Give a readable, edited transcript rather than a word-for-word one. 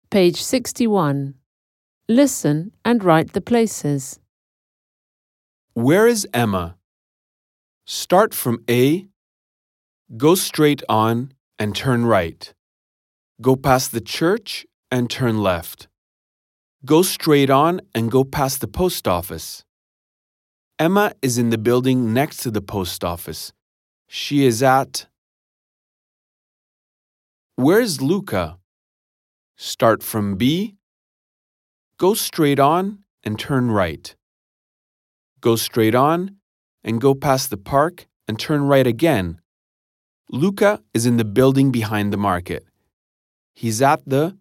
Page 61. Listen and write the places. Where is Emma? Start from A, go straight on and turn right. Go past the church and turn left. Go straight on and go past the post office. Emma is in the building next to the post office. She is at... Where's Luca? Start from B, go straight on and turn right. Go straight on and go past the park and turn right again. Luca is in the building behind the market. He's at the...